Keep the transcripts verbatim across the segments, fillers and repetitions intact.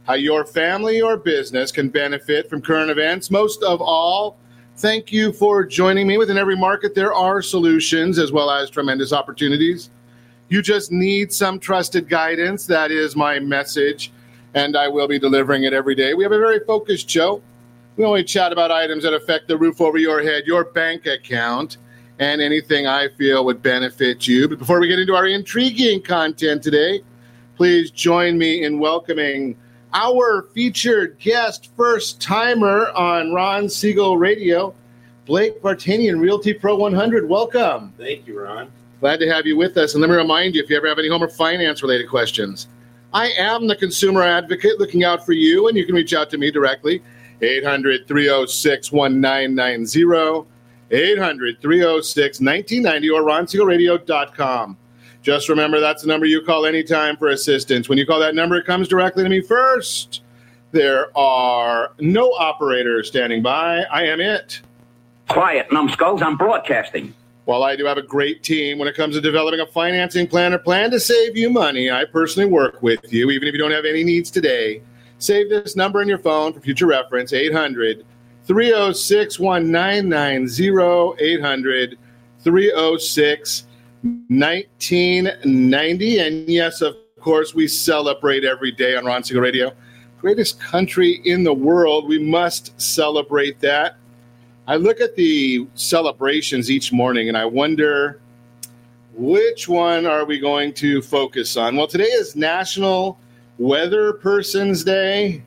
how your family or business can benefit from current events. Most of all, thank you for joining me. Within every market, there are solutions as well as tremendous opportunities. You just need some trusted guidance. That is my message, and I will be delivering it every day. We have a very focused show. We only chat about items that affect the roof over your head, your bank account, and anything I feel would benefit you. But before we get into our intriguing content today, please join me in welcoming our featured guest, first-timer on Ron Siegel Radio, Blake Vartanian, Realty Pro one hundred. Welcome. Thank you, Ron. Glad to have you with us. And let me remind you, if you ever have any home or finance-related questions, I am the consumer advocate looking out for you, and you can reach out to me directly, eight hundred, three oh six, one nine nine zero, eight hundred, three oh six, one nine nine zero, or ron siegel radio dot com. Just remember, that's the number you call anytime for assistance. When you call that number, it comes directly to me first. There are no operators standing by. I am it. Quiet, numbskulls. I'm broadcasting. While I do have a great team when it comes to developing a financing plan or plan to save you money, I personally work with you, even if you don't have any needs today. Save this number in your phone for future reference, eight hundred, three oh six, one nine nine zero, eight hundred, three oh six, nineteen ninety. And yes, of course, we celebrate every day on Ron Siegel Radio. Greatest country in the world. We must celebrate that. I look at the celebrations each morning and I wonder, which one are we going to focus on? Well, today is National Weather Person's Day.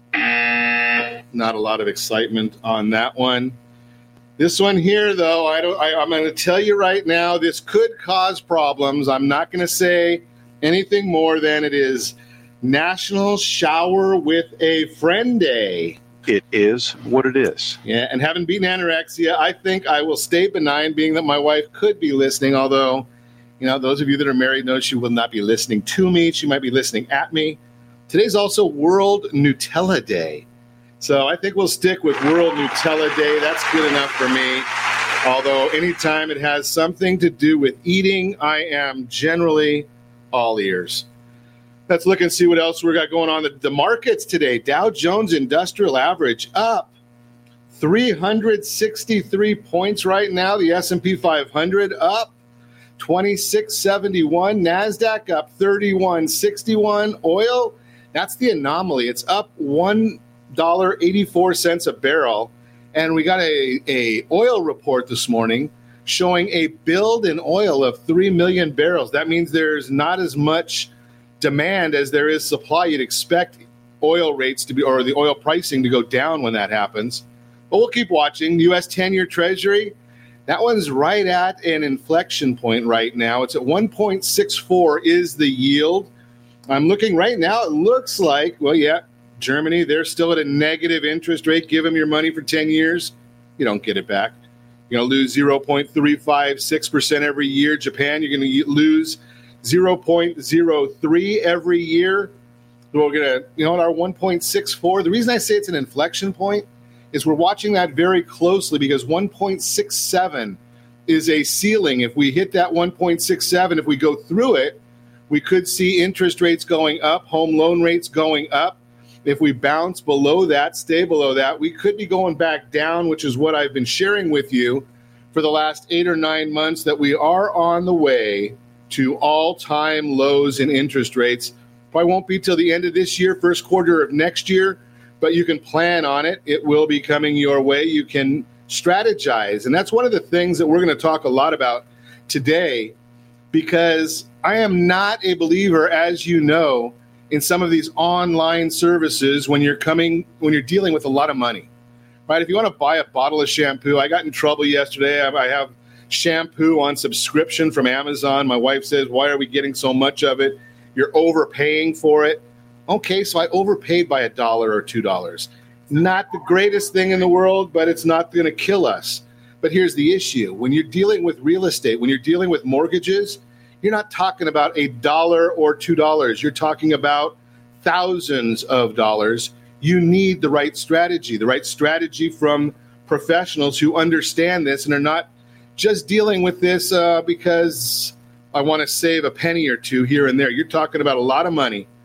Not a lot of excitement on that one. This one here, though, I don't, I, I'm going to tell you right now, this could cause problems. I'm not going to say anything more than it is National Shower with a Friend Day. It is what it is. Yeah, and having beaten anorexia, I think I will stay benign, being that my wife could be listening, although, you know, those of you that are married know she will not be listening to me. She might be listening at me. Today's also World Nutella Day. So I think we'll stick with World Nutella Day. That's good enough for me. Although anytime it has something to do with eating, I am generally all ears. Let's look and see what else we got going on. The, the markets today, Dow Jones Industrial Average up three hundred sixty-three points right now. The S and P five hundred up twenty-six seventy-one. NASDAQ up thirty-one sixty-one. Oil, that's the anomaly. It's up one dollar and eighty-four cents a barrel. And we got a, a oil report this morning showing a build in oil of three million barrels. That means there's not as much demand as there is supply. You'd expect oil rates to be, or the oil pricing to go down when that happens. But we'll keep watching. U S ten-year Treasury, that one's right at an inflection point right now. It's at one point six four is the yield. I'm looking right now. It looks like, well, yeah, Germany, they're still at a negative interest rate. Give them your money for ten years. You don't get it back. You're going to lose zero point three five six percent every year. Japan, you're going to lose zero point zero three every year. We're going to, you know, at our one point six four. The reason I say it's an inflection point is we're watching that very closely because one point six seven is a ceiling. If we hit that one point six seven, if we go through it, we could see interest rates going up, home loan rates going up. If we bounce below that, stay below that, we could be going back down, which is what I've been sharing with you for the last eight or nine months, that we are on the way to all-time lows in interest rates. Probably won't be till the end of this year, first quarter of next year, but you can plan on it. It will be coming your way. You can strategize. And that's one of the things that we're going to talk a lot about today, because I am not a believer, as you know, in some of these online services when you're coming, when you're dealing with a lot of money, right? If you want to buy a bottle of shampoo, I got in trouble yesterday. I have shampoo on subscription from Amazon. My wife says, why are we getting so much of it? You're overpaying for it. Okay, so I overpaid by a dollar or two dollars. Not the greatest thing in the world, but it's not going to kill us. But here's the issue. When you're dealing with real estate, when you're dealing with mortgages, you're not talking about a dollar or two dollars. You're talking about thousands of dollars. You need the right strategy, the right strategy from professionals who understand this and are not just dealing with this uh, because I want to save a penny or two here and there. You're talking about a lot of money.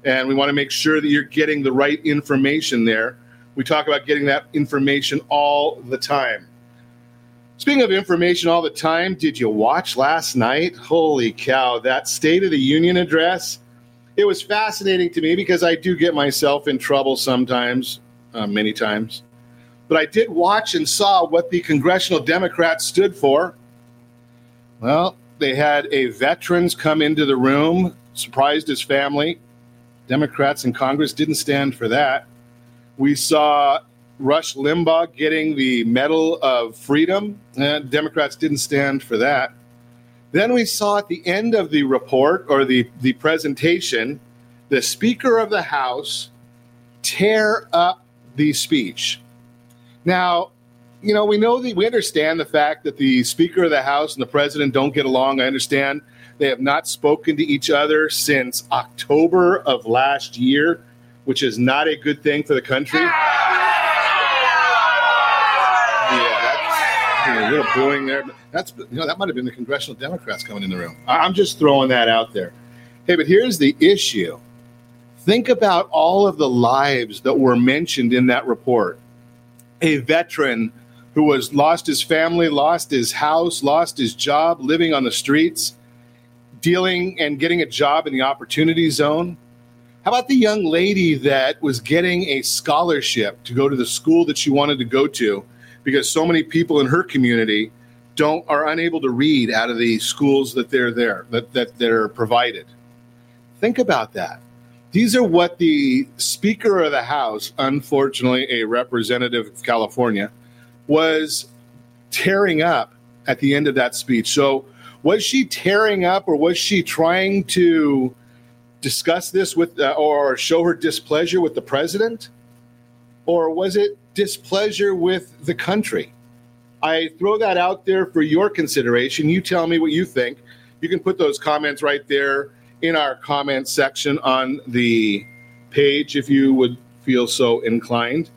And we want to make sure that you're getting the right information there. We talk about getting that information all the time. Speaking of information all the time, did you watch last night? Holy cow, that State of the Union address. It was fascinating to me because I do get myself in trouble sometimes, uh, many times. But I did watch and saw what the congressional Democrats stood for. Well, they had a veterans come into the room, surprised his family. Democrats in Congress didn't stand for that. We saw Rush Limbaugh getting the Medal of Freedom. And Democrats didn't stand for that. Then we saw at the end of the report or the, the presentation, the Speaker of the House tear up the speech. Now, you know, we know that we understand the fact that the Speaker of the House and the President don't get along. I understand they have not spoken to each other since October of last year, which is not a good thing for the country. A little booing there. That's, you know, that might have been the congressional Democrats coming in the room. I'm just throwing that out there. Hey, but here's the issue. Think about all of the lives that were mentioned in that report. A veteran who was lost his family, lost his house, lost his job, living on the streets, dealing and getting a job in the opportunity zone. How about the young lady that was getting a scholarship to go to the school that she wanted to go to, because so many people in her community don't are unable to read out of the schools that they're there, that, that they're provided. Think about that. These are what the Speaker of the House, unfortunately a representative of California, was tearing up at the end of that speech. So was she tearing up, or was she trying to discuss this with uh, or show her displeasure with the president? Or was it displeasure with the country? I throw that out there for your consideration. You tell me what you think. You can put those comments right there in our comment section on the page if you would feel so inclined.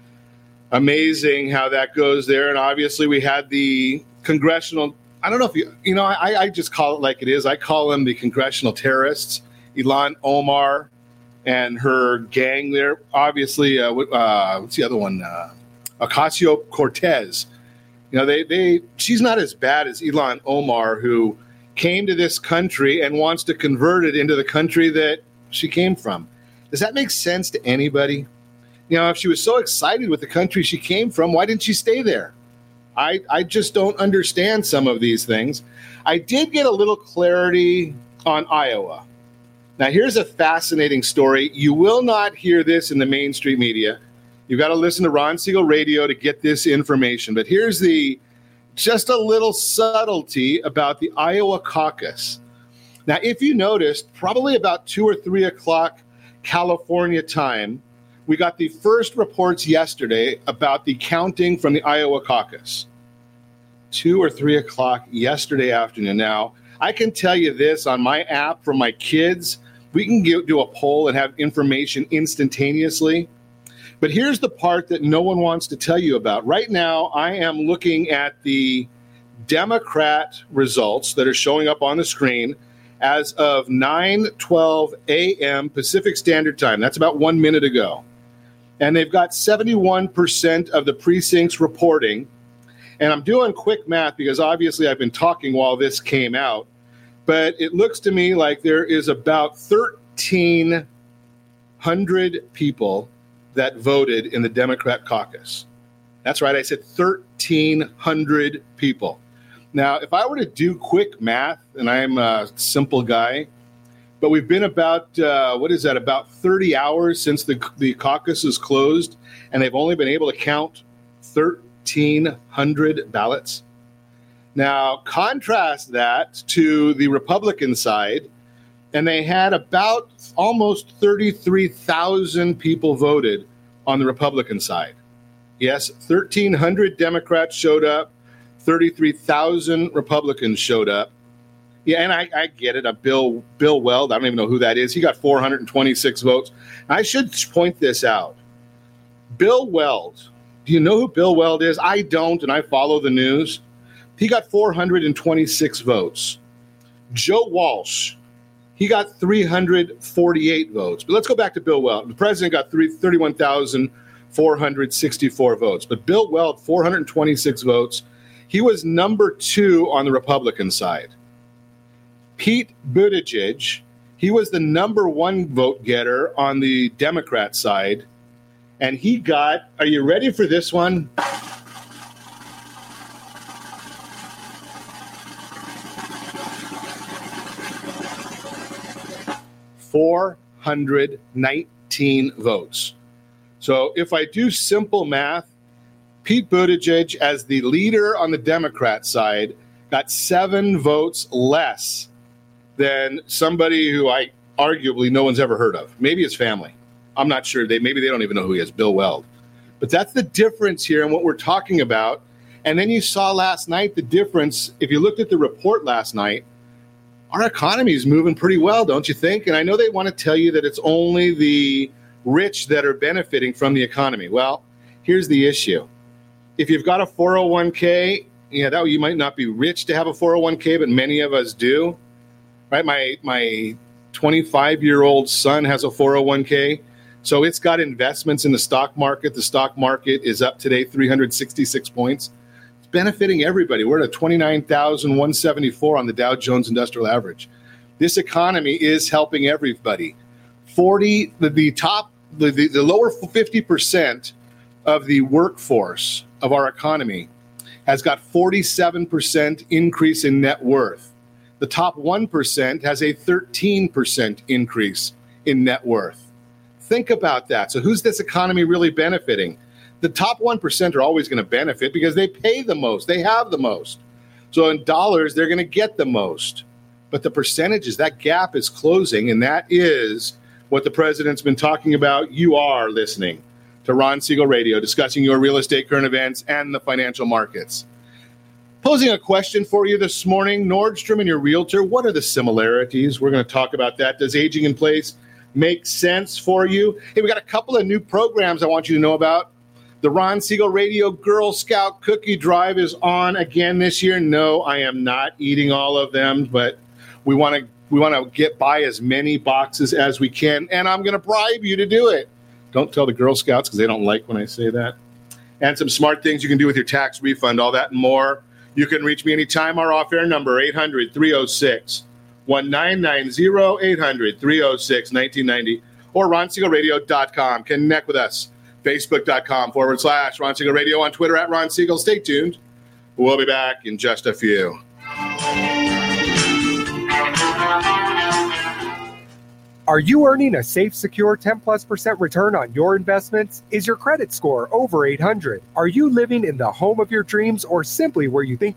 Amazing how that goes there. And obviously we had the congressional, I don't know if you, you know, I, I just call it like it is. I call them the congressional terrorists, Ilhan Omar and her gang there. Obviously, uh, uh, what's the other one? Uh, Ocasio-Cortez. You know, they, they, she's not as bad as Ilhan Omar, who came to this country and wants to convert it into the country that she came from. Does that make sense to anybody? You know, if she was so excited with the country she came from, why didn't she stay there? I, I just don't understand some of these things. I did get a little clarity on Iowa. Now, here's a fascinating story. You will not hear this in the mainstream media. You've got to listen to Ron Siegel Radio to get this information. But here's the just a little subtlety about the Iowa caucus. Now, if you noticed, probably about two or three o'clock California time, we got the first reports yesterday about the counting from the Iowa caucus. Two or three o'clock yesterday afternoon. Now, I can tell you this on my app from my kids. We can get, do a poll and have information instantaneously. But here's the part that no one wants to tell you about. Right now, I am looking at the Democrat results that are showing up on the screen as of nine twelve a.m. Pacific Standard Time. That's about one minute ago. And they've got seventy-one percent of the precincts reporting. And I'm doing quick math because obviously I've been talking while this came out. But it looks to me like there is about thirteen hundred people that voted in the Democrat caucus. That's right, I said thirteen hundred people. Now, if I were to do quick math, and I'm a simple guy, but we've been about, uh, what is that, about thirty hours since the, the caucus is closed, and they've only been able to count thirteen hundred ballots. Now, contrast that to the Republican side, and they had about almost thirty-three thousand people voted on the Republican side. Yes, thirteen hundred Democrats showed up, thirty-three thousand Republicans showed up. Yeah, and I, I get it. Uh, Bill Bill Weld, I don't even know who that is. He got four hundred twenty-six votes. I should point this out. Bill Weld, do you know who Bill Weld is? I don't, and I follow the news. He got four hundred twenty-six votes. Joe Walsh, He got three hundred forty-eight votes. But let's go back to Bill Weld. The president got thirty-one thousand four hundred sixty-four votes. But Bill Weld, four hundred twenty-six votes. He was number two on the Republican side. Pete Buttigieg, he was the number one vote getter on the Democrat side. And he got, are you ready for this one? four hundred nineteen votes. So if I do simple math, Pete Buttigieg, as the leader on the Democrat side, got seven votes less than somebody who I arguably no one's ever heard of. Maybe his family. I'm not sure. They maybe they don't even know who he is, Bill Weld. But that's the difference here in what we're talking about. And then you saw last night the difference. If you looked at the report last night, our economy is moving pretty well, don't you think? And I know they want to tell you that it's only the rich that are benefiting from the economy. Well, here's the issue. If you've got a four oh one k, yeah, that you might not be rich to have a four oh one k, but many of us do. Right? My my twenty-five-year-old son has a four oh one k, so it's got investments in the stock market. The stock market is up today three hundred sixty-six points. Benefiting everybody. We're at twenty-nine thousand one hundred seventy-four on the Dow Jones Industrial Average. This economy is helping everybody. forty the, the top the, the, the lower fifty percent of the workforce of our economy has got forty-seven percent increase in net worth. The top one percent has a thirteen percent increase in net worth. Think about that. So who's this economy really benefiting? The top one percent are always going to benefit because they pay the most. They have the most. So in dollars, they're going to get the most. But the percentages, that gap is closing, and that is what the president's been talking about. You are listening to Ron Siegel Radio, discussing your real estate, current events, and the financial markets. Posing a question for you this morning, Nordstrom and your realtor, what are the similarities? We're going to talk about that. Does aging in place make sense for you? Hey, we got a couple of new programs I want you to know about. The Ron Siegel Radio Girl Scout Cookie Drive is on again this year. No, I am not eating all of them, but we want to we want to get by as many boxes as we can, and I'm going to bribe you to do it. Don't tell the Girl Scouts because they don't like when I say that. And some smart things you can do with your tax refund, all that and more. You can reach me anytime. Our off-air number, eight hundred, three oh six, nineteen ninety, eight hundred, three oh six, nineteen ninety, or ron siegel radio dot com. Connect with us. Facebook.com forward slash Ron Siegel Radio, on Twitter at Ron Siegel. Stay tuned. We'll be back in just a few. Are you earning a safe, secure ten plus percent return on your investments? Is your credit score over eight hundred? Are you living in the home of your dreams or simply where you think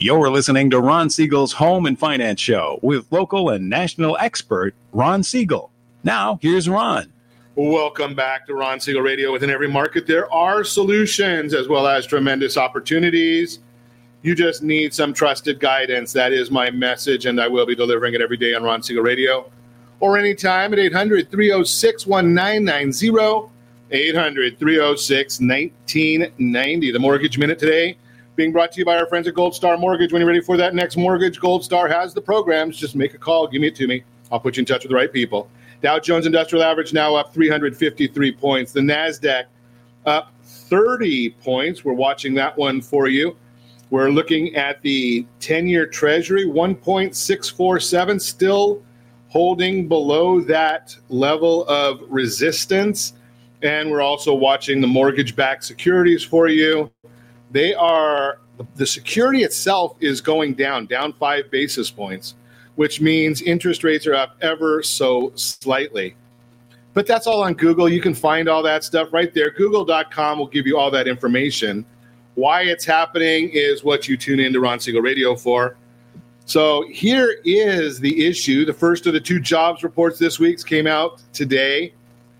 You're listening to Ron Siegel's Home and Finance Show with local and national expert Ron Siegel. Now, here's Ron. Welcome back to Ron Siegel Radio. Within every market, there are solutions as well as tremendous opportunities. You just need some trusted guidance. That is my message, and I will be delivering it every day on Ron Siegel Radio or anytime at eight hundred, three oh six, one nine nine zero, eight hundred, three oh six, nineteen ninety. The Mortgage Minute today being brought to you by our friends at Gold Star Mortgage. When you're ready for that next mortgage, Gold Star has the programs. Just make a call. Give me it to me. I'll put you in touch with the right people. Dow Jones Industrial Average now up three hundred fifty-three points. The NASDAQ up thirty points. We're watching that one for you. We're looking at the ten-year Treasury, one point six four seven, still holding below that level of resistance. And we're also watching the mortgage-backed securities for you. They are, the security itself is going down, down five basis points, which means interest rates are up ever so slightly. But that's all on Google. You can find all that stuff right there. Google dot com will give you all that information. Why it's happening is what you tune into Ron Siegel Radio for. So here is the issue. The first of the two jobs reports this week came out today.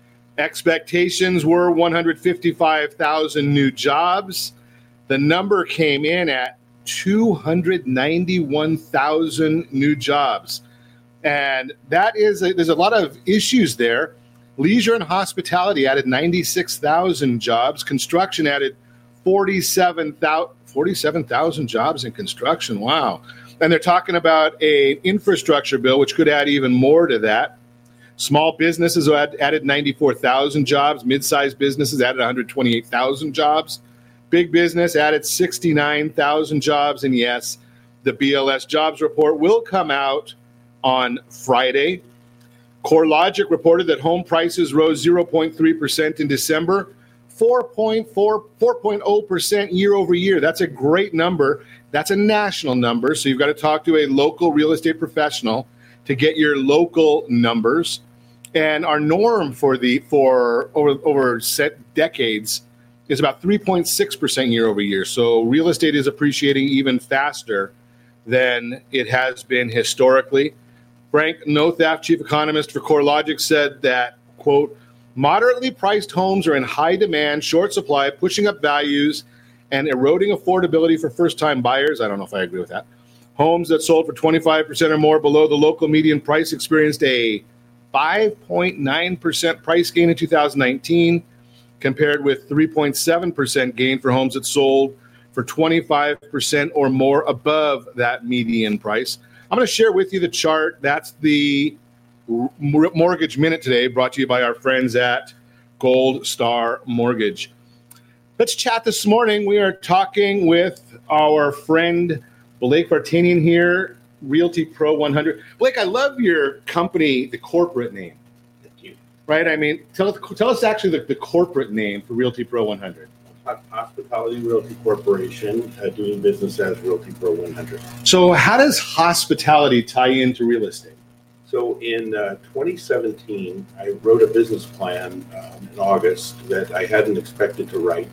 Expectations were one hundred fifty-five thousand new jobs. The number came in at two hundred ninety-one thousand new jobs. And that is, a, there's a lot of issues there. Leisure and hospitality added ninety-six thousand jobs. Construction added forty-seven thousand jobs in construction. Wow. And they're talking about an infrastructure bill, which could add even more to that. Small businesses added ninety-four thousand jobs. Mid-sized businesses added one hundred twenty-eight thousand jobs. Big business added sixty-nine thousand jobs. And yes, the B L S jobs report will come out on Friday. CoreLogic reported that home prices rose zero point three percent in December, four point four, four point zero percent year over year. That's a great number. That's a national number. So you've got to talk to a local real estate professional to get your local numbers. And our norm for the for over over set decades is about three point six percent year over year. So real estate is appreciating even faster than it has been historically. Frank Nothaf, chief economist for CoreLogic, said that, quote, moderately priced homes are in high demand, short supply, pushing up values and eroding affordability for first-time buyers. I don't know if I agree with that. Homes that sold for twenty-five percent or more below the local median price experienced a five point nine percent price gain in two thousand nineteen, compared with three point seven percent gain for homes that sold for twenty-five percent or more above that median price. I'm going to share with you the chart. That's the Mortgage Minute today, brought to you by our friends at Gold Star Mortgage. Let's chat this morning. We are talking with our friend Blake Vartanian here, Realty Pro one hundred. Blake, I love your company, the corporate name. Thank you. Right? I mean, tell us, tell us actually the, the corporate name for Realty Pro one hundred. Hospitality Realty Corporation, uh, doing business as Realty Pro one hundred. So how does hospitality tie into real estate? So in uh, twenty seventeen, I wrote a business plan um, in August that I hadn't expected to write,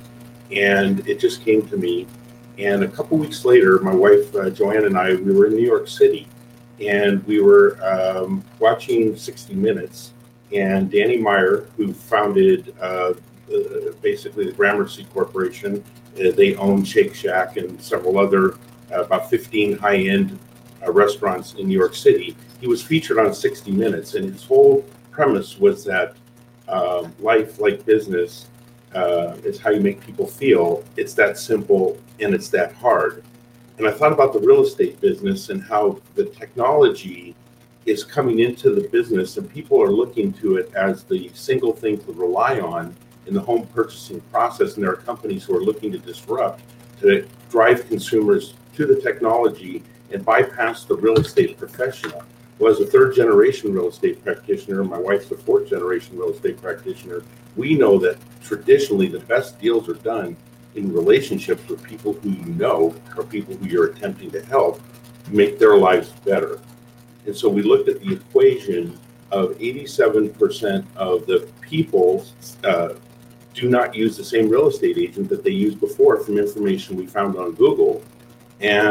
and it just came to me. And a couple weeks later, my wife, uh, Joanne, and I, we were in New York City, and we were um, watching sixty minutes, and Danny Meyer, who founded uh, uh, basically the Gramercy Corporation, uh, they own Shake Shack and several other, uh, about fifteen high-end uh, restaurants in New York City. He was featured on sixty minutes, and his whole premise was that uh, life, like business, uh, is how you make people feel. It's that simple, and it's that hard. And I thought about the real estate business and how the technology is coming into the business, and people are looking to it as the single thing to rely on in the home purchasing process. And there are companies who are looking to disrupt, to drive consumers to the technology and bypass the real estate professional. Well, as a third generation real estate practitioner, my wife's a fourth generation real estate practitioner, we know that traditionally the best deals are done in relationships with people who you know or people who you're attempting to help make their lives better. And so we looked at the equation of eighty-seven percent of the people uh, do not use the same real estate agent that they used before, from information we found on Google. And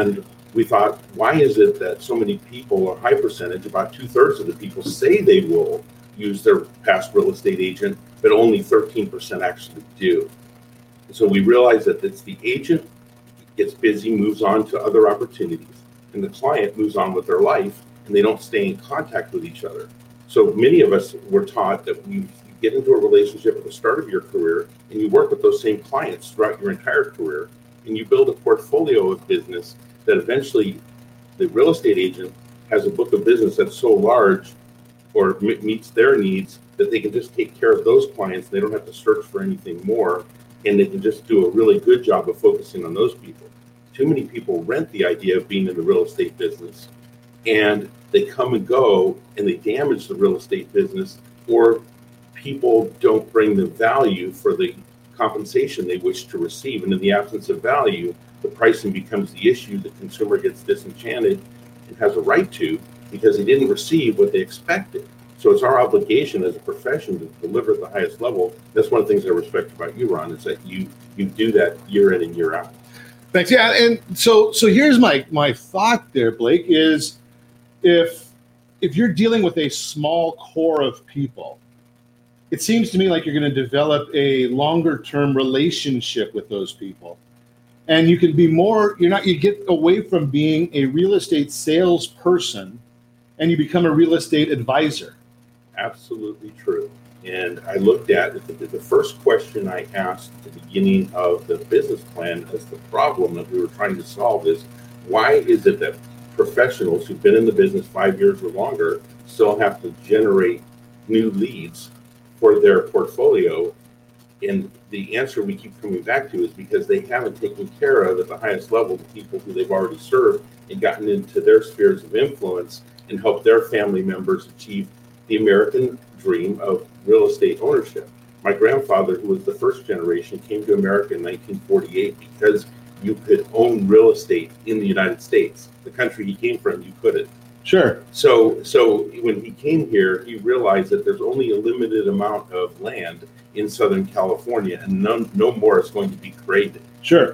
we thought, why is it that so many people, a high percentage, about two-thirds of the people say they will use their past real estate agent, but only thirteen percent actually do? And so we realized that it's the agent gets busy, moves on to other opportunities, and the client moves on with their life, and they don't stay in contact with each other. So many of us were taught that we get into a relationship at the start of your career, and you work with those same clients throughout your entire career, and you build a portfolio of business that eventually the real estate agent has a book of business that's so large or m- meets their needs that they can just take care of those clients. They don't have to search for anything more, and they can just do a really good job of focusing on those people. Too many people rent the idea of being in the real estate business, and they come and go, and they damage the real estate business, or people don't bring the value for the compensation they wish to receive. And in the absence of value, the pricing becomes the issue. The consumer gets disenchanted and has a right to, because they didn't receive what they expected. So it's our obligation as a profession to deliver at the highest level. That's one of the things I respect about you, Ron, is that you you do that year in and year out. Thanks. Yeah, and so so here's my my thought there, Blake, is if if you're dealing with a small core of people, it seems to me like you're going to develop a longer term relationship with those people. And you can be more, you're not, you get away from being a real estate salesperson and you become a real estate advisor. Absolutely true. And I looked at the, the first question I asked at the beginning of the business plan as the problem that we were trying to solve is, why is it that professionals who've been in the business five years or longer still have to generate new leads for their portfolio? And the answer we keep coming back to is because they haven't taken care of, at the highest level, the people who they've already served and gotten into their spheres of influence and helped their family members achieve the American dream of real estate ownership. My grandfather, who was the first generation, came to America in nineteen forty-eight because you could own real estate in the United States. The country he came from, you couldn't. Sure. So, so when he came here, he realized that there's only a limited amount of land in Southern California, and none, no more is going to be created. Sure.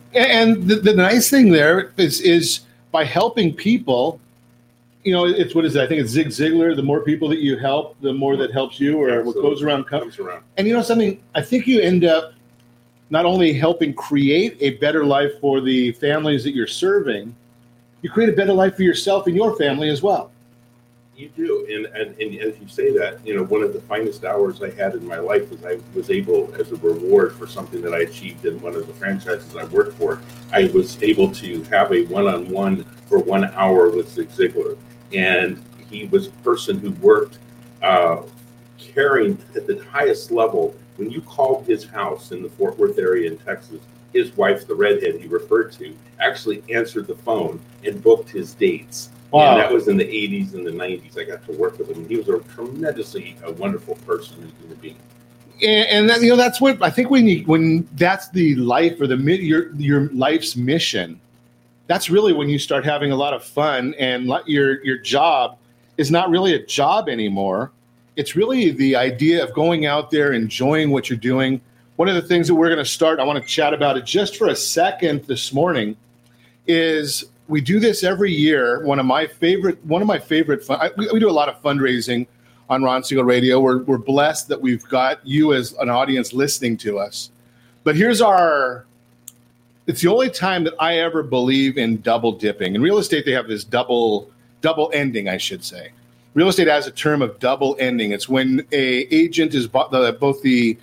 And the, the nice thing there is, is by helping people, you know, it's, what is it? I think it's Zig Ziglar. The more people that you help, the more that helps you, or Absolutely. what goes around comes around. And you know something? I think you end up not only helping create a better life for the families that you're serving, you create a better life for yourself and your family as well. You do. And, and, and as you say that, you know, one of the finest hours I had in my life was I was able, as a reward for something that I achieved in one of the franchises I worked for, I was able to have a one-on-one for one hour with Zig Ziglar. And he was a person who worked uh, caring at the highest level. When you called his house in the Fort Worth area in Texas, his wife, the redhead he referred to, actually answered the phone and booked his dates. Wow. And that was in the eighties and the nineties. I got to work with him. And he was a tremendously a wonderful person and human being. And, and that, you know, that's what I think when you, when that's the life or the your your life's mission, that's really when you start having a lot of fun, and your your job is not really a job anymore. It's really the idea of going out there, enjoying what you're doing. One of the things that we're going to start, I want to chat about it just for a second this morning, is we do this every year. One of my favorite, one of my favorite, fun, I, we, we do a lot of fundraising on Ron Siegel Radio. We're we're blessed that we've got you as an audience listening to us. But here's our, it's the only time that I ever believe in double dipping. In real estate, they have this double, double ending, I should say. Real estate has a term of double ending. It's when a agent is bo- the, both the,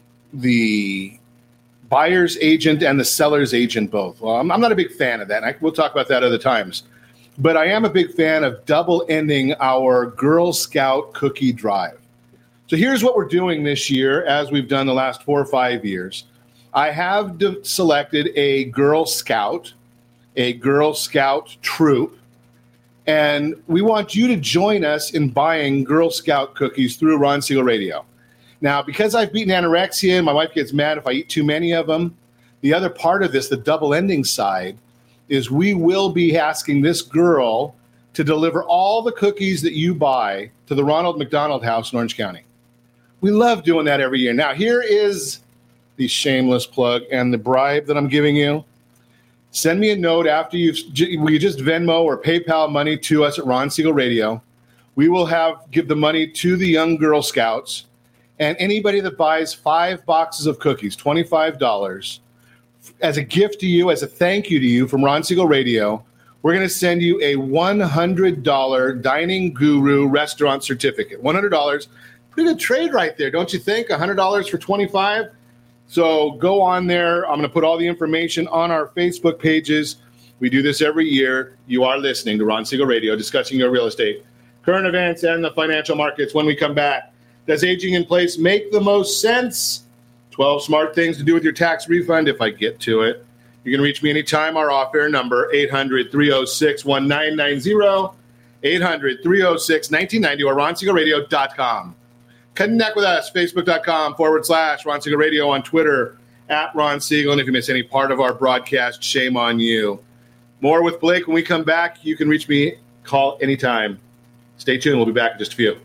the buyer's agent and the seller's agent both. Well, I'm, I'm not a big fan of that. And I, we'll talk about that other times. But I am a big fan of double ending our Girl Scout cookie drive. So here's what we're doing this year, as we've done the last four or five years. I have de- selected a Girl Scout, a Girl Scout troop, and we want you to join us in buying Girl Scout cookies through Ron Siegel Radio. Now, because I've beaten anorexia, and my wife gets mad if I eat too many of them, the other part of this, the double ending side, is we will be asking this girl to deliver all the cookies that you buy to the Ronald McDonald House in Orange County. We love doing that every year. Now, here is the shameless plug and the bribe that I'm giving you. Send me a note after you've will you just Venmo or PayPal money to us at Ron Siegel Radio. We will have give the money to the young Girl Scouts, and anybody that buys five boxes of cookies, twenty-five dollars, as a gift to you, as a thank you to you from Ron Siegel Radio, we're going to send you a one hundred dollars Dining Guru restaurant certificate. one hundred dollars, pretty good trade right there, don't you think? one hundred dollars for twenty-five dollars. So go on there. I'm going to put all the information on our Facebook pages. We do this every year. You are listening to Ron Siegel Radio, discussing your real estate, current events, and the financial markets. When we come back, does aging in place make the most sense? twelve smart things to do with your tax refund if I get to it. You can reach me anytime. Our off-air number, eight hundred, three oh six, one nine nine zero, eight hundred, three oh six, nineteen ninety, or ron siegel radio dot com. Connect with us, facebook.com forward slash Ron Siegel Radio, on Twitter, at Ron Siegel. And if you miss any part of our broadcast, shame on you. More with Blake when we come back. You can reach me, call anytime. Stay tuned. We'll be back in just a few.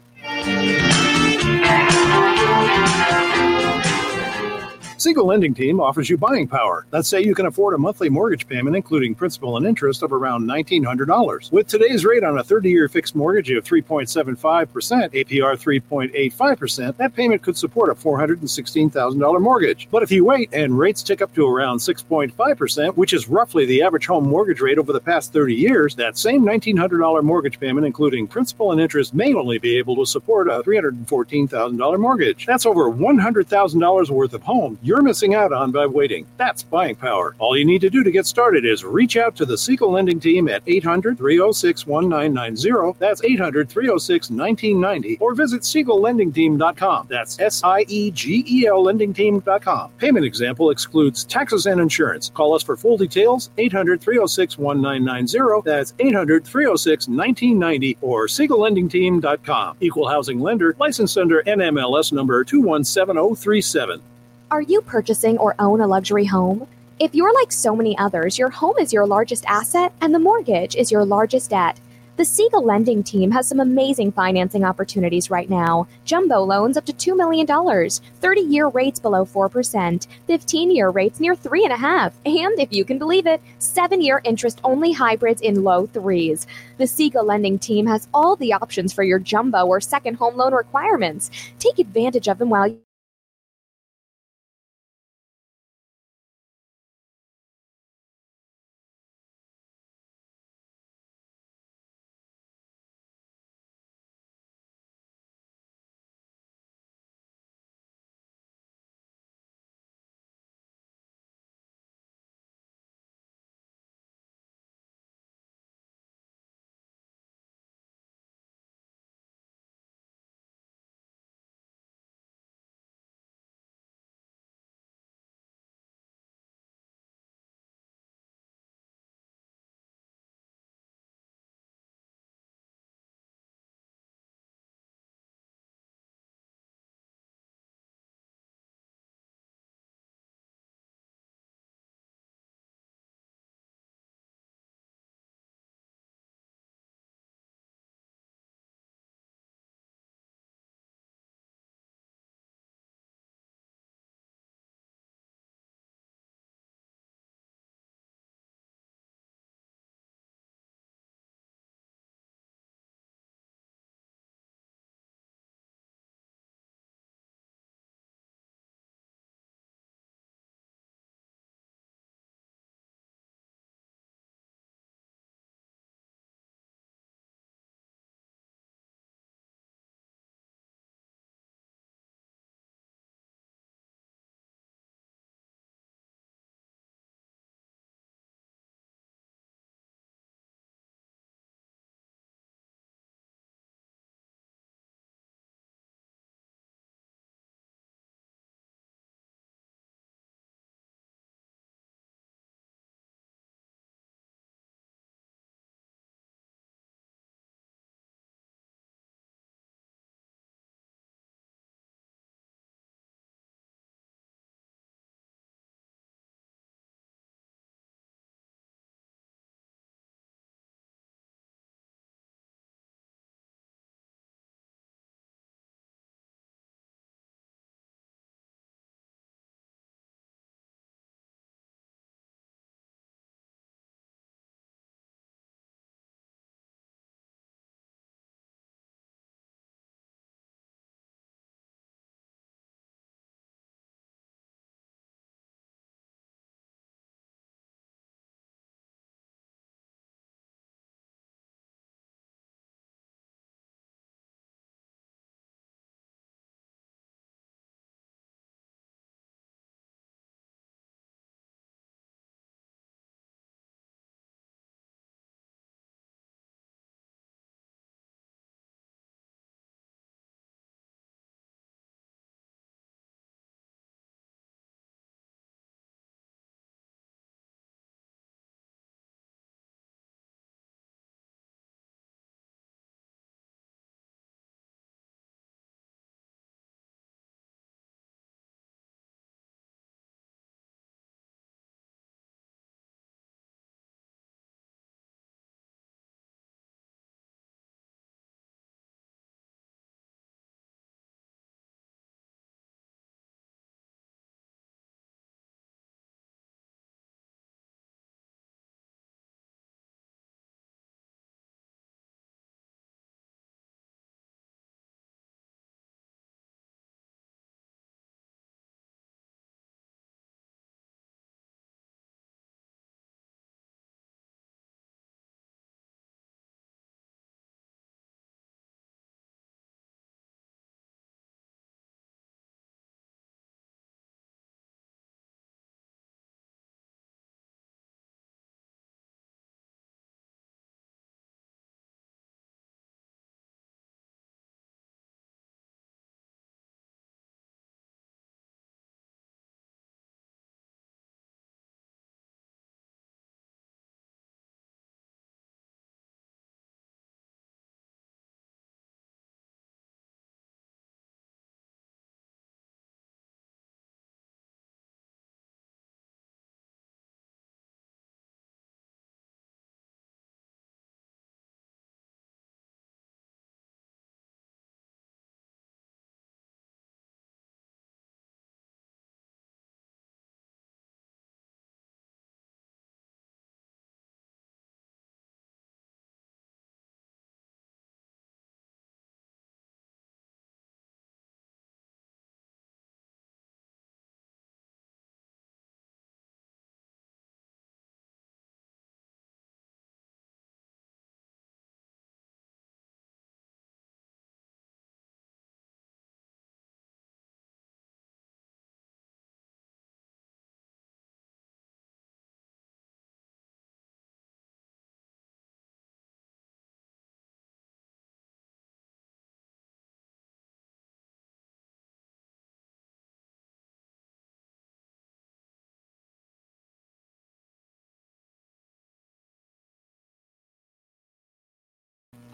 Siegel Lending Team offers you buying power. Let's say you can afford a monthly mortgage payment, including principal and interest, of around nineteen hundred dollars. With today's rate on a thirty-year fixed mortgage of three point seven five percent, A P R three point eight five percent, that payment could support a four hundred sixteen thousand dollars mortgage. But if you wait and rates tick up to around six point five percent, which is roughly the average home mortgage rate over the past thirty years, that same nineteen hundred dollars mortgage payment, including principal and interest, may only be able to support a three hundred fourteen thousand dollars mortgage. That's over one hundred thousand dollars worth of home you're missing out on by waiting. That's buying power. All you need to do to get started is reach out to the Siegel Lending Team at eight hundred, three oh six, one nine nine zero. That's eight hundred, three oh six, nineteen ninety. Or visit siegel lending team dot com. That's S I E G E L lending team dot com. Payment example excludes taxes and insurance. Call us for full details, eight hundred, three oh six, one nine nine zero. That's eight hundred, three oh six, nineteen ninety or siegel lending team dot com. Equal housing lender, licensed under N M L S number two one seven oh three seven. Are you purchasing or own a luxury home? If you're like so many others, your home is your largest asset and the mortgage is your largest debt. The Siegel Lending Team has some amazing financing opportunities right now. Jumbo loans up to two million dollars, thirty-year rates below four percent, fifteen-year rates near three point five percent, and, if you can believe it, seven-year interest-only hybrids in low threes. The Siegel Lending Team has all the options for your jumbo or second home loan requirements. Take advantage of them while you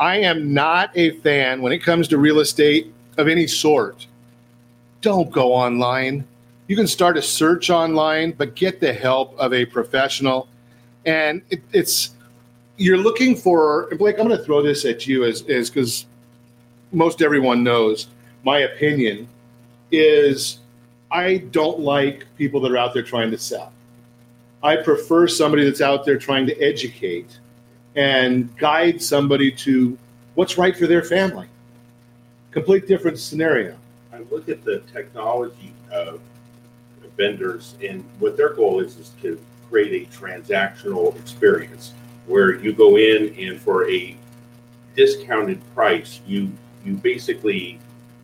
I am not a fan when it comes to real estate of any sort. Don't go online. You can start a search online, but get the help of a professional. And it, it's you're looking for, Blake, I'm going to throw this at you as is because most everyone knows my opinion is I don't like people that are out there trying to sell. I prefer somebody that's out there trying to educate and guide somebody to what's right for their family. Complete different scenario. I look at the technology uh, vendors, and what their goal is is to create a transactional experience where you go in and for a discounted price, you you basically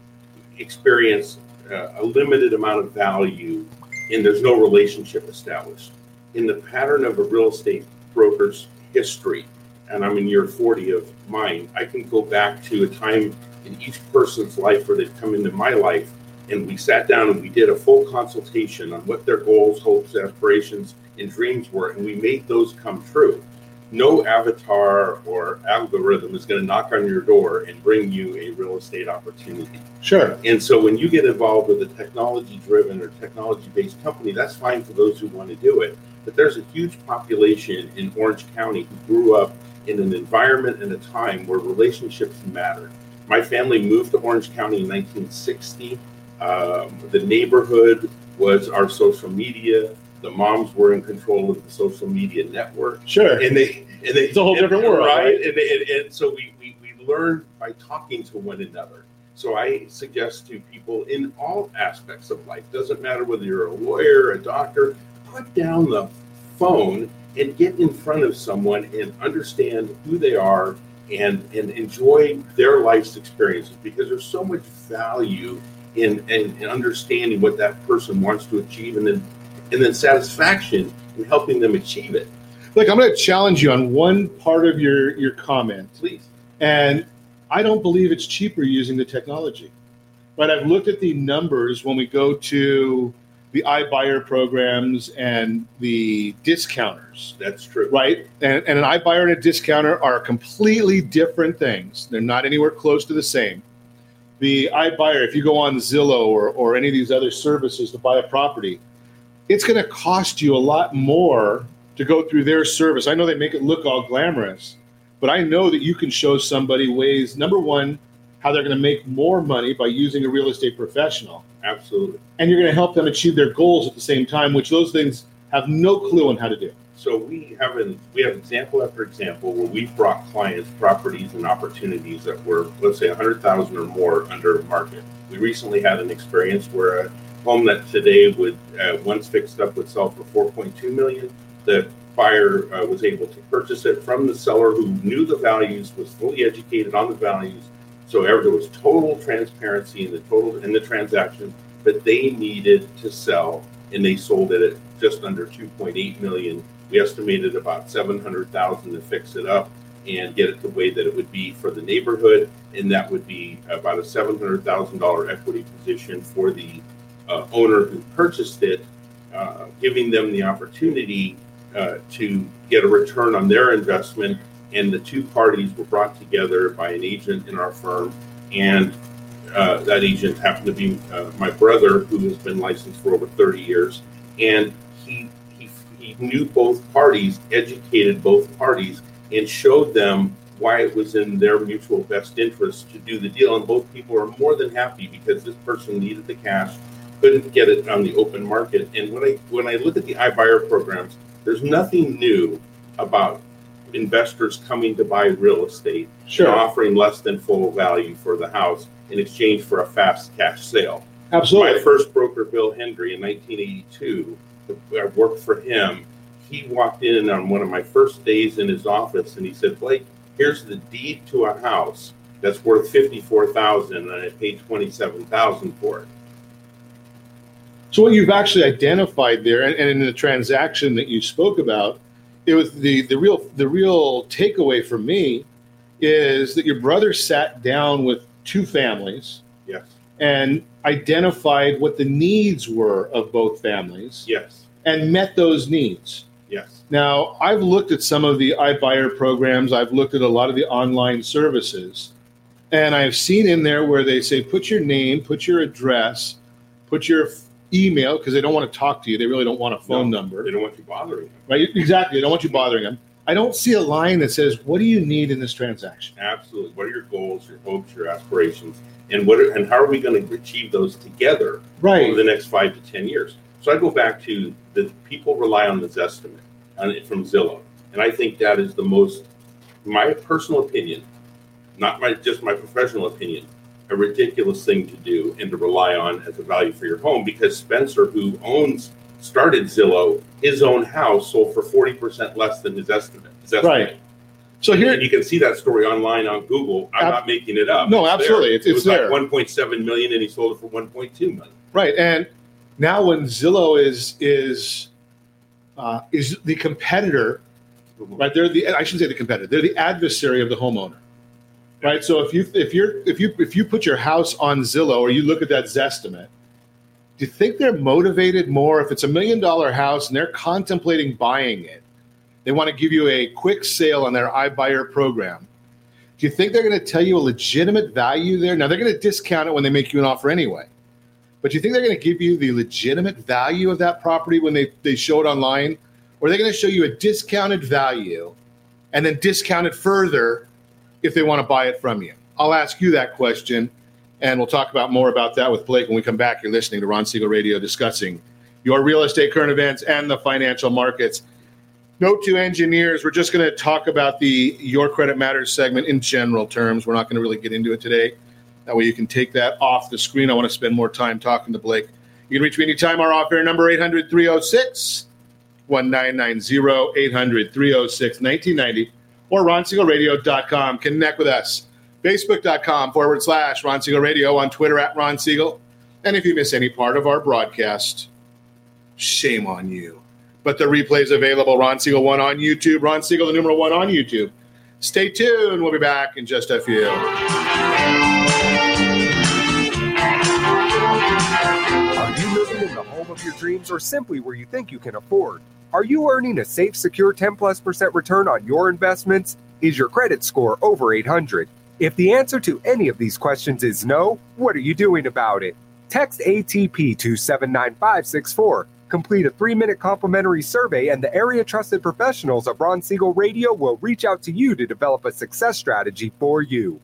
experience uh, a limited amount of value, and there's no relationship established. In the pattern of a real estate broker's history, and I'm in year forty of mine, I can go back to a time in each person's life where they've come into my life, and we sat down and we did a full consultation on what their goals, hopes, aspirations, and dreams were, and we made those come true. No avatar or algorithm is going to knock on your door and bring you a real estate opportunity. Sure. And so when you get involved with a technology-driven or technology-based company, that's fine for those who want to do it. But there's a huge population in Orange County who grew up in an environment and a time where relationships mattered. My family moved to Orange County in nineteen sixty. Um, the neighborhood was our social media. The moms were in control of the social media network. Sure. And they and they it's a whole and, different world, right? right? And, and, and so we, we, we learned by talking to one another. So I suggest to people in all aspects of life, doesn't matter whether you're a lawyer, a doctor, put down the phone and get in front of someone and understand who they are and, and enjoy their life's experiences, because there's so much value in, in, in understanding what that person wants to achieve, and then and then satisfaction in helping them achieve it. Look, I'm going to challenge you on one part of your, your comment. Please. And I don't believe it's cheaper using the technology. Right? I've looked at the numbers when we go to the iBuyer programs and the discounters. That's true. Right? And, and an iBuyer and a discounter are completely different things. They're not anywhere close to the same. The iBuyer, if you go on Zillow or, or any of these other services to buy a property, it's going to cost you a lot more to go through their service. I know they make it look all glamorous, but I know that you can show somebody ways, number one, how they're going to make more money by using a real estate professional. Absolutely. And you're going to help them achieve their goals at the same time, which those things have no clue on how to do. So we have an, we have example after example where we've brought clients properties and opportunities that were, let's say, one hundred thousand dollars or more under market. We recently had an experience where a home that today would, uh, once fixed up, would sell for four point two million dollars. The buyer uh, was able to purchase it from the seller who knew the values, was fully educated on the values. So there was total transparency in the total in the transaction, but they needed to sell, and they sold it at just under two point eight million dollars. We estimated about seven hundred thousand dollars to fix it up and get it the way that it would be for the neighborhood, and that would be about a seven hundred thousand dollars equity position for the uh, owner who purchased it, uh, giving them the opportunity uh, to get a return on their investment. And the two parties were brought together by an agent in our firm, and uh, that agent happened to be uh, my brother, who has been licensed for over thirty years, and he he he knew both parties, educated both parties, and showed them why it was in their mutual best interest to do the deal. And both people are more than happy because this person needed the cash, couldn't get it on the open market. And when I when I look at the iBuyer programs, there's nothing new about investors coming to buy real estate, Sure. and offering less than full value for the house in exchange for a fast cash sale. Absolutely. My first broker, Bill Hendry, in nineteen eighty-two, I worked for him. He walked in on one of my first days in his office, and he said, "Blake, here's the deed to a house that's worth fifty-four thousand dollars, and I paid twenty-seven thousand dollars for it." So what you've actually identified there, and, and in the transaction that you spoke about, it was the, the real the real takeaway for me is that your brother sat down with two families, Yes. and identified what the needs were of both families, Yes. and met those needs. Yes. Now, I've looked at some of the iBuyer programs. I've looked at a lot of the online services. And I've seen in there where they say, put your name, put your address, put your email, because they don't want to talk to you. They really don't want a phone No, number. They don't want you bothering them. Right? Exactly. They don't want you bothering them. I don't see a line that says, what do you need in this transaction? Absolutely. What are your goals, your hopes, your aspirations, and what are, and how are we going to achieve those together Right. over the next five to ten years? So I go back to the people rely on the Zestimate on it from Zillow, and I think that is the most, my personal opinion, not my just my professional opinion, a ridiculous thing to do and to rely on as a value for your home, because Spencer, who owns started Zillow, his own house sold for forty percent less than his estimate. His estimate. Right. So here and you can see that story online on Google. I'm Ab- not making it up. No, It's absolutely. there. It's, it it's was there. like one point seven million, and he sold it for one point two million. Right. And now when Zillow is is uh, is the competitor, right? They're the I shouldn't say the competitor. They're the adversary of the homeowner. Right. So if you if you're if you if you put your house on Zillow or you look at that Zestimate, do you think they're motivated more if it's a million dollar house and they're contemplating buying it? They want to give you a quick sale on their iBuyer program. Do you think they're going to tell you a legitimate value there? Now, they're going to discount it when they make you an offer anyway. But do you think they're going to give you the legitimate value of that property when they, they show it online? Or are they going to show you a discounted value and then discount it further if they want to buy it from you? I'll ask you that question, and we'll talk about more about that with Blake when we come back. You're listening to Ron Siegel Radio discussing your real estate current events and the financial markets. Note to engineers, we're just going to talk about the Your Credit Matters segment in general terms. We're not going to really get into it today. That way you can take that off the screen. I want to spend more time talking to Blake. You can reach me anytime. Our off-air number, eight hundred, three oh six, one nine nine zero, eight hundred, three oh six, nineteen ninety, or ron siegel radio dot com. Connect with us. Facebook.com forward slash Ron Siegel Radio, on Twitter at Ron Siegel. And if you miss any part of our broadcast, shame on you. But the replay is available. Ron Siegel one on YouTube. Ron Siegel, the numeral one on YouTube. Stay tuned. We'll be back in just a few. Are you living in the home of your dreams or simply where you think you can afford? Are you earning a safe, secure ten plus percent return on your investments? Is your credit score over eight hundred? If the answer to any of these questions is no, what are you doing about it? Text A T P to seven nine five six four. Complete a three-minute complimentary survey, and the area-trusted professionals of Ron Siegel Radio will reach out to you to develop a success strategy for you.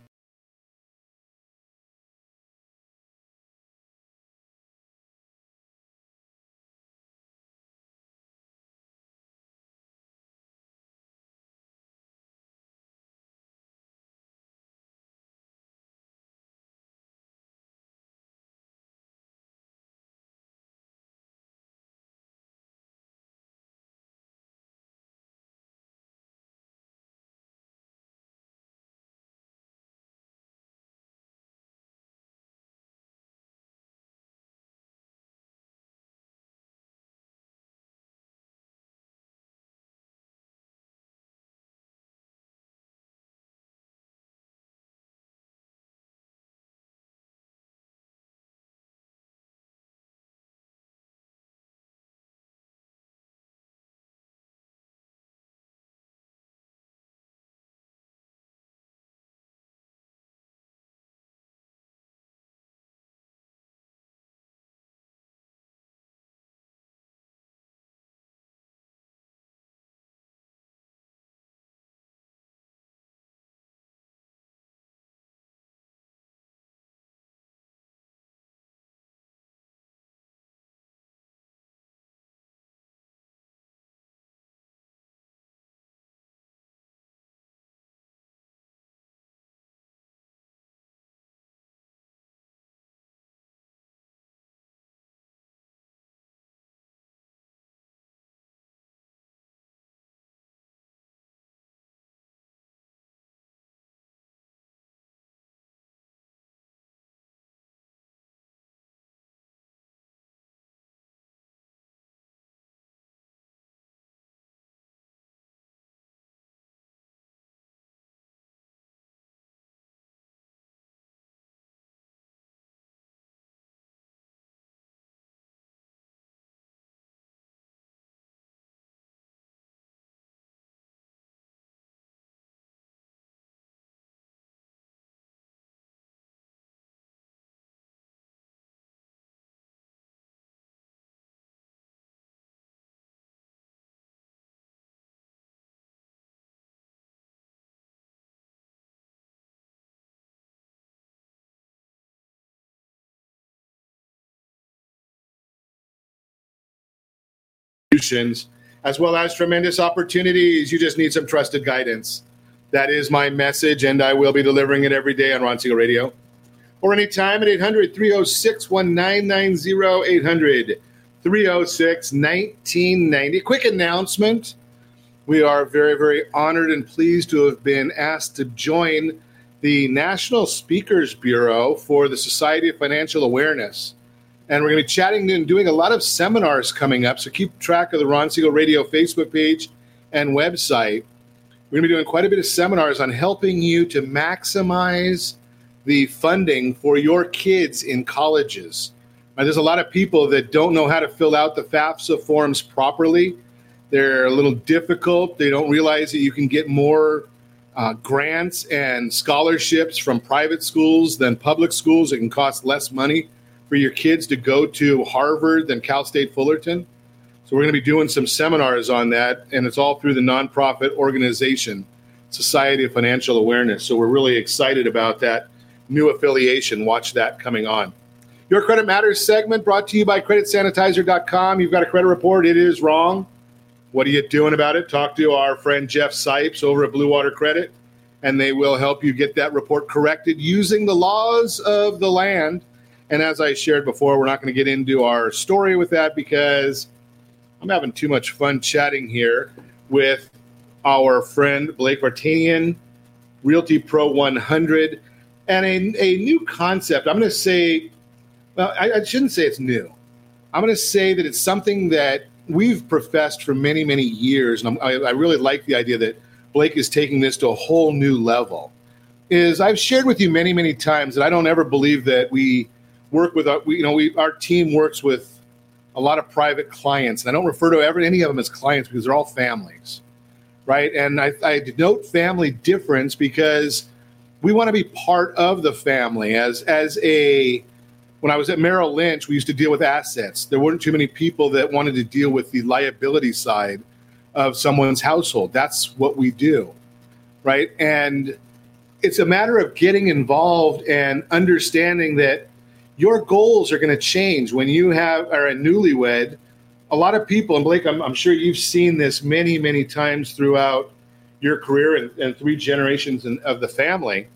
solutions, as well as tremendous opportunities. You just need some trusted guidance. That is my message, and I will be delivering it every day on Ron Siegel Radio. Or anytime at eight hundred, three oh six, one nine nine zero, eight hundred, three oh six, one nine nine zero. Quick announcement. We are very, very honored and pleased to have been asked to join the National Speakers Bureau for the Society of Financial Awareness. And we're going to be chatting and doing a lot of seminars coming up, so keep track of the Ron Siegel Radio Facebook page and website. We're going to be doing quite a bit of seminars on helping you to maximize the funding for your kids in colleges. Now, there's a lot of people that don't know how to fill out the FAFSA forms properly. They're a little difficult. They don't realize that you can get more uh, grants and scholarships from private schools than public schools. It can cost less money for your kids to go to Harvard than Cal State Fullerton. So we're going to be doing some seminars on that, and it's all through the nonprofit organization, Society of Financial Awareness. So we're really excited about that new affiliation. Watch that coming on. Your Credit Matters segment brought to you by credit sanitizer dot com. You've got a credit report. It is wrong. What are you doing about it? Talk to our friend Jeff Sipes over at Blue Water Credit, and they will help you get that report corrected using the laws of the land. And as I shared before, we're not going to get into our story with that because I'm having too much fun chatting here with our friend Blake Vartanian, Realty Pro one hundred, and a, a new concept. I'm going to say, well, I, I shouldn't say it's new. I'm going to say that it's something that we've professed for many, many years, and I'm, I, I really like the idea that Blake is taking this to a whole new level. Is I've shared with you many, many times that I don't ever believe that we work with, our, we, you know, we our team works with a lot of private clients, and I don't refer to ever any of them as clients because they're all families, right? And I, I denote family difference because we want to be part of the family. As as a when I was at Merrill Lynch, we used to deal with assets. There weren't too many people that wanted to deal with the liability side of someone's household. That's what we do, right? And it's a matter of getting involved and understanding that your goals are going to change when you have are a newlywed. A lot of people, and Blake, I'm, I'm sure you've seen this many, many times throughout your career and, and three generations in, of the family,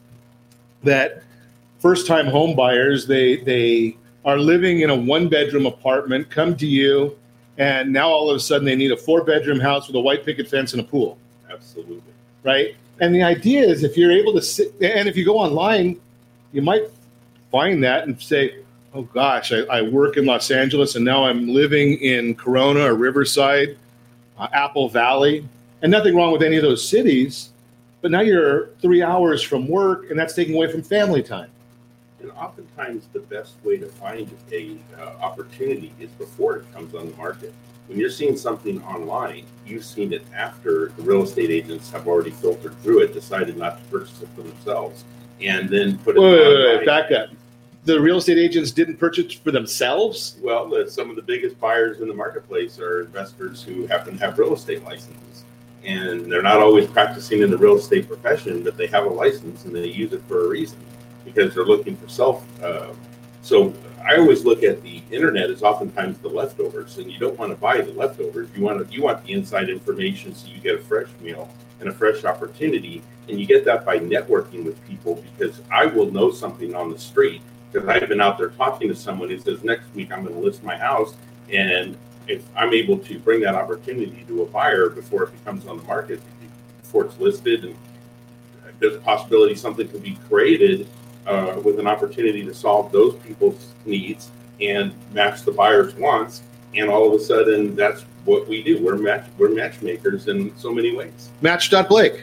that first-time home buyers, they they are living in a one-bedroom apartment, come to you, and now all of a sudden they need a four-bedroom house with a white picket fence and a pool. Absolutely. Right? And the idea is if you're able to sit, and if you go online, you might find that and say, oh gosh, I, I work in Los Angeles and now I'm living in Corona or Riverside, uh, Apple Valley, and nothing wrong with any of those cities, but now you're three hours from work and that's taking away from family time. And oftentimes the best way to find a uh, opportunity is before it comes on the market. When you're seeing something online, you've seen it after the real estate agents have already filtered through it, decided not to purchase it for themselves, and then put it wait, online. Wait, wait, back up. The real estate agents didn't purchase for themselves? Well, uh, some of the biggest buyers in the marketplace are investors who happen to have real estate licenses. And they're not always practicing in the real estate profession, but they have a license and they use it for a reason because they're looking for self. Uh, so I always look at the internet as oftentimes the leftovers, and you don't want to buy the leftovers. You want to, you want the inside information so you get a fresh meal and a fresh opportunity. And you get that by networking with people, because I will know something on the street because I've been out there talking to someone who says, next week I'm going to list my house. And if I'm able to bring that opportunity to a buyer before it becomes on the market, before it's listed, and there's a possibility something could be created uh, with an opportunity to solve those people's needs and match the buyer's wants. And all of a sudden, that's what we do. We're match we're matchmakers in so many ways. Match.Blake.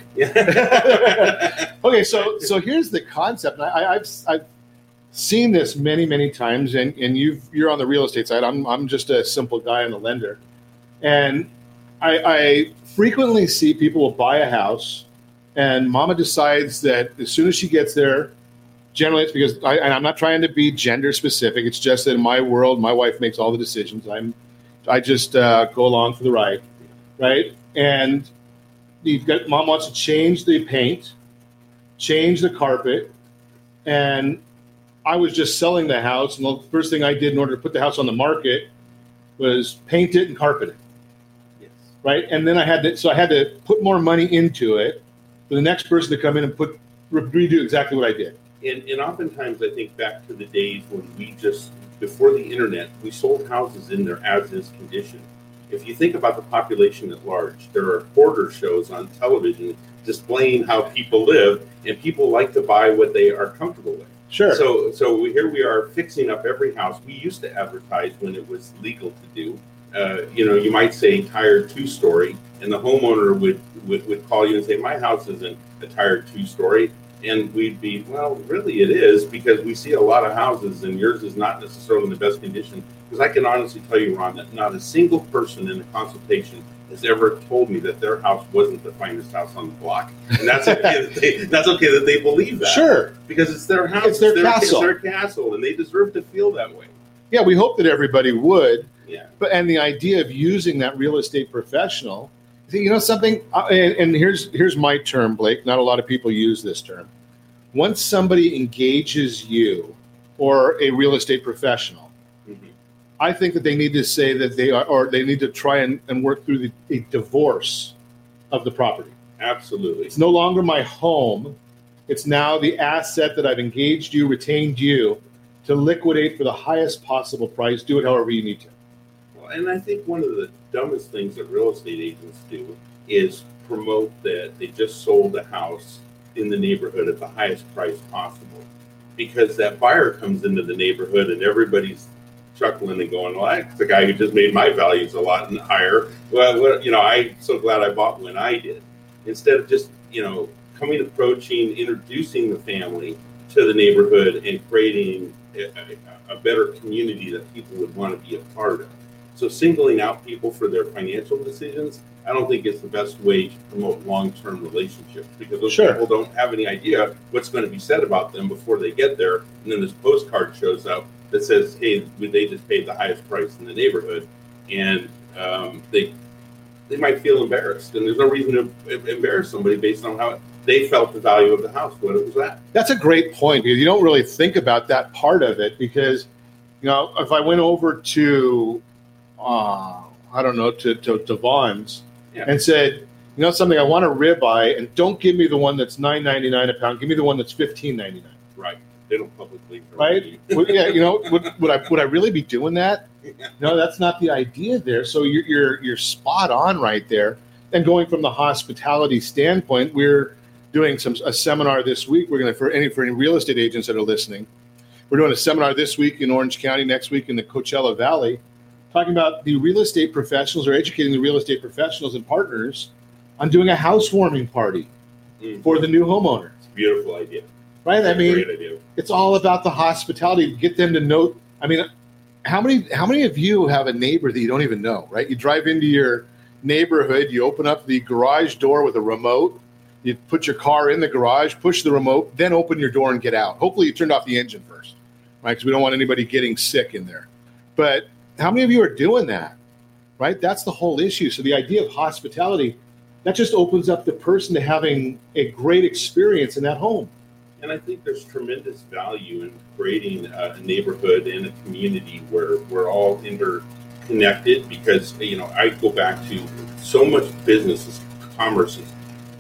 Yeah. Okay, so so here's the concept. I, I've I've seen this many many times, and and you you're on the real estate side. I'm I'm just a simple guy on the lender, and I, I frequently see people will buy a house, and Mama decides that as soon as she gets there, generally it's because I, and I'm not trying to be gender specific. It's just that in my world, my wife makes all the decisions. I'm I just uh, go along for the ride, right? And you've got Mom wants to change the paint, change the carpet, and I was just selling the house, and the first thing I did in order to put the house on the market was paint it and carpet it. right? And then I had to, so I had to put more money into it for the next person to come in and put redo exactly what I did. And, and oftentimes I think back to the days when we just, before the internet, we sold houses in their as-is condition. If you think about the population at large, there are hoarder shows on television displaying how people live, and people like to buy what they are comfortable with. Sure. So, so we, here we are fixing up every house. We used to advertise when it was legal to do. Uh, you know, you might say tired two-story, and the homeowner would, would, would call you and say, my house isn't a tired two-story. And we'd be, well, really it is, because we see a lot of houses, and yours is not necessarily in the best condition. Because I can honestly tell you, Ron, that not a single person in a consultation has ever told me that their house wasn't the finest house on the block. And that's okay that they, that's okay that they believe that. Sure. Because it's their house. It's their castle. It's their castle, and they deserve to feel that way. Yeah, we hope that everybody would. Yeah. But and the idea of using that real estate professional, you know something, uh, and, and here's here's my term, Blake. Not a lot of people use this term. Once somebody engages you or a real estate professional, mm-hmm. I think that they need to say that they are, or they need to try and, and work through the, a divorce of the property. Absolutely. It's no longer my home. It's now the asset that I've engaged you, retained you to liquidate for the highest possible price. Do it however you need to. Well, and I think one of the dumbest things that real estate agents do is promote that they just sold a house in the neighborhood at the highest price possible, because that buyer comes into the neighborhood and everybody's chuckling and going, well, that's the guy who just made my values a lot higher. Well, what, you know, I'm so glad I bought when I did. Instead of just, you know, coming, approaching, introducing the family to the neighborhood and creating a, a, a better community that people would want to be a part of. So singling out people for their financial decisions, I don't think it's the best way to promote long-term relationships, because those Sure. people don't have any idea what's going to be said about them before they get there. And then this postcard shows up that says, hey, they just paid the highest price in the neighborhood. And um, they they might feel embarrassed. And there's no reason to embarrass somebody based on how they felt the value of the house, what it was at. That's a great point, because you don't really think about that part of it, because, you know, if I went over to, uh, I don't know, to, to, to Vaughn's, yeah. and said, you know something, I want a ribeye, and don't give me the one that's nine ninety-nine a pound. Give me the one that's fifteen ninety-nine. Right. They don't publicly. Right. Would, yeah. You know, would, would I would I really be doing that? No, that's not the idea there. So you're you're you're spot on right there. And going from the hospitality standpoint, we're doing some a seminar this week. We're going to for any for any real estate agents that are listening. We're doing a seminar this week in Orange County, next week in the Coachella Valley, talking about the real estate professionals, or educating the real estate professionals and partners on doing a housewarming party mm-hmm. for the new homeowner. It's a beautiful idea. Right? It's I mean, great idea. It's all about the hospitality, get them to know. I mean, how many how many of you have a neighbor that you don't even know, right? You drive into your neighborhood, you open up the garage door with a remote, you put your car in the garage, push the remote, then open your door and get out. Hopefully you turned off the engine first, right? Because we don't want anybody getting sick in there. But how many of you are doing that, right? That's the whole issue. So the idea of hospitality, that just opens up the person to having a great experience in that home. And I think there's tremendous value in creating a neighborhood and a community where we're all interconnected, because, you know, I go back to so much business, commerce is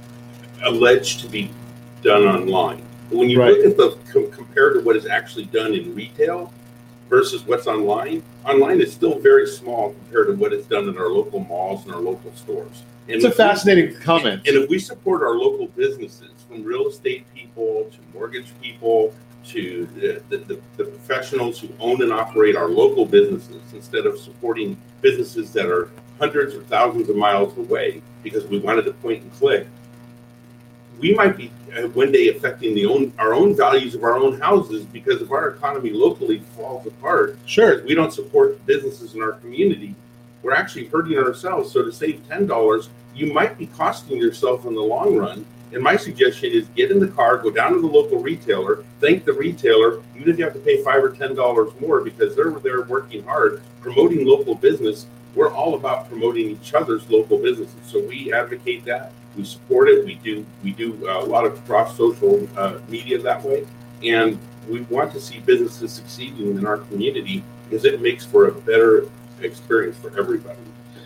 alleged to be done online. But when you right. look at the com- compared to what is actually done in retail versus what's online, online is still very small compared to what is done in our local malls and our local stores. And it's a fascinating we, comment. And if we support our local businesses, from real estate people to mortgage people to the, the, the professionals who own and operate our local businesses, instead of supporting businesses that are hundreds or thousands of miles away because we wanted to point and click, we might be uh, one day affecting the own our own values of our own houses, because if our economy locally falls apart, sure, we don't support businesses in our community, we're actually hurting ourselves. So to save ten dollars, you might be costing yourself in the long run. And my suggestion is get in the car, go down to the local retailer, thank the retailer, even if you have to pay five or ten dollars more, because they're there working hard, promoting local business. We're all about promoting each other's local businesses. So we advocate that. We support it. We do we do a lot of cross social uh, media that way. And we want to see businesses succeeding in our community, because it makes for a better experience for everybody.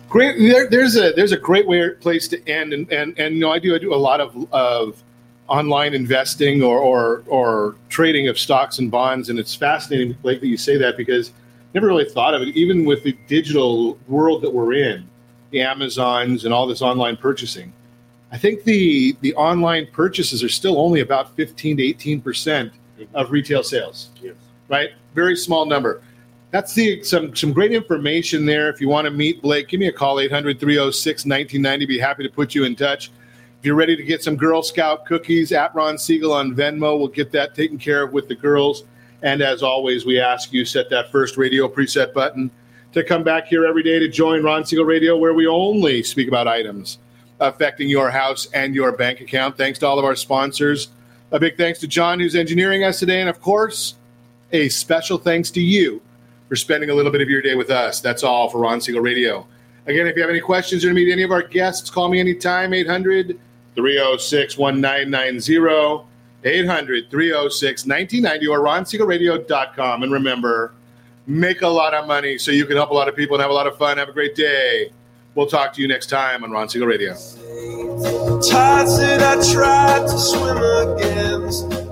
Great. There, there's a there's a great way place to end, and and and you know I do I do a lot of of online investing or or or trading of stocks and bonds, and it's fascinating, Blake, that you say that, because I never really thought of it. Even with the digital world that we're in, the Amazons and all this online purchasing, I think the the online purchases are still only about fifteen to eighteen percent of retail sales. Yes. Right? Very small number. That's the some some great information there. If you want to meet Blake, give me a call, eight hundred, three oh six, nineteen ninety. Be happy to put you in touch. If you're ready to get some Girl Scout cookies, at Ron Siegel on Venmo, we'll get that taken care of with the girls. And as always, we ask you set that first radio preset button to come back here every day to join Ron Siegel Radio, where we only speak about items affecting your house and your bank account. Thanks to all of our sponsors. A big thanks to John, who's engineering us today. And, of course, a special thanks to you for spending a little bit of your day with us. That's all for Ron Siegel Radio. Again, if you have any questions or to meet any of our guests, call me anytime, eight hundred, three oh six, nineteen ninety, eight hundred, three oh six, nineteen ninety, or ron siegel radio dot com. And remember, make a lot of money so you can help a lot of people and have a lot of fun. Have a great day. We'll talk to you next time on Ron Siegel Radio. Tides that I tried to swim against.